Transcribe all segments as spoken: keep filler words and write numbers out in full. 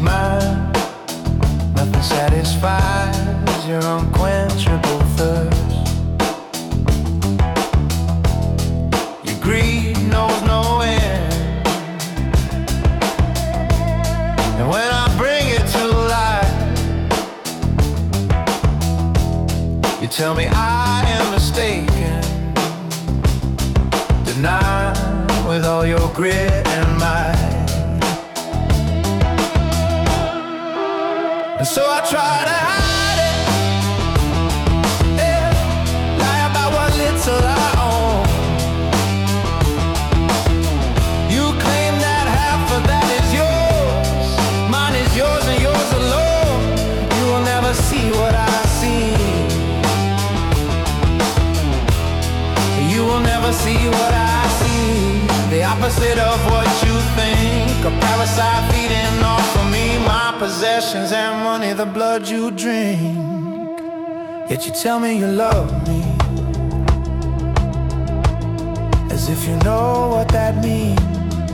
mine. Nothing satisfies your unquenchable thirst. Your greed knows no end, and when I bring it to light, you tell me I am mistaken. Deny with all your grit and might. And so I try to hide it, yeah, lie about what little I own. You claim that half of that is yours, mine is yours and yours alone. You will never see what I see. You will never see what I see. The opposite of what you think. A parasite feeding off of me, my possessions and money, the blood you drink. Yet you tell me you love me, as if you know what that means.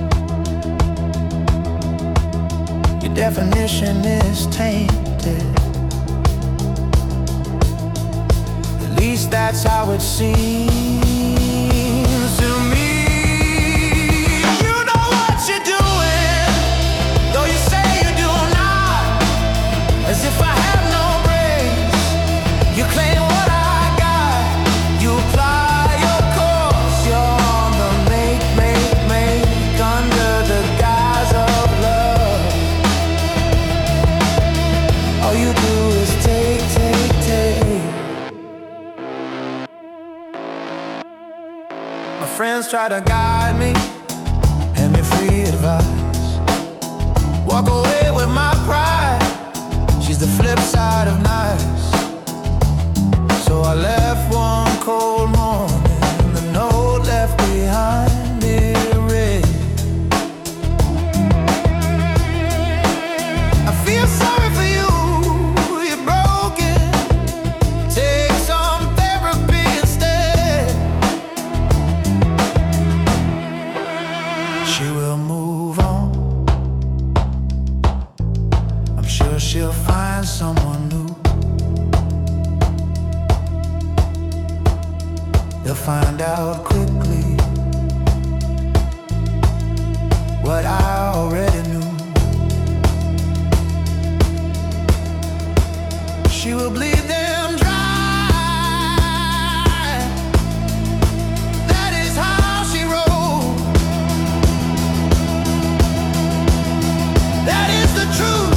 Your definition is tainted, at least that's how it seems to me. As if I have no brains, you claim what I got. You apply your course, you're on the make, make, make, under the guise of love. All you do is take, take, take. My friends try to guide me, hand me free advice. Walk away with my pride, she's the flip side of nice. So I left one cold morning, the note left behind it read, I feel sorry for you, you're broken. Take some therapy instead. She will move on, I'm sure she'll find someone new. They'll find out quickly what I already knew. She will bleed them dry. That is how she rolls. That is the truth.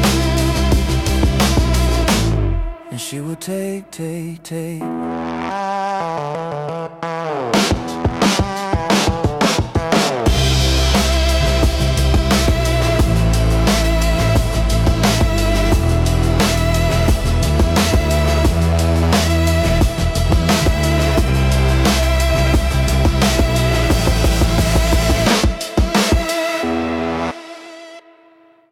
She will take, take, take.